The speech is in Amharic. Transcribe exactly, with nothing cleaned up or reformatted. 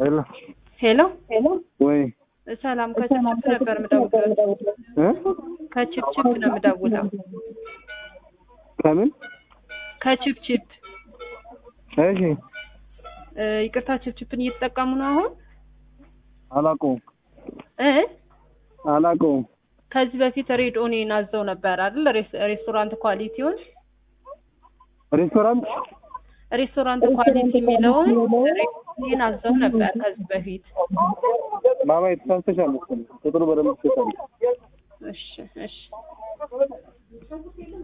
ሄሎ ሄሎ ሄሎ ወይ ሰላም ከችፕችፕ ነበር የምደውለው እ ከችፕችፕ ነው የምደውለው ከምን ከችፕችፕ እሺ ይቅርታ ችፕችፕን እየተጠቀሙ ነው አሁን አላውቀውም እ አላውቀውም ከዚህ በፊት ሬድ ኦኒየን አዘው ነበር አይደል ሬስቶራንት ኳሊቲውን ሬስቶራንት ሬስቶራንት ኳሊቲ የሚለውን ሬስቶራንት አዘው ነበር ከዚህ በፊት ማማ የተሳስተሻል መሰለኝ ቁጥሩ በደንብ ተሰጠኝ እሺ እሺ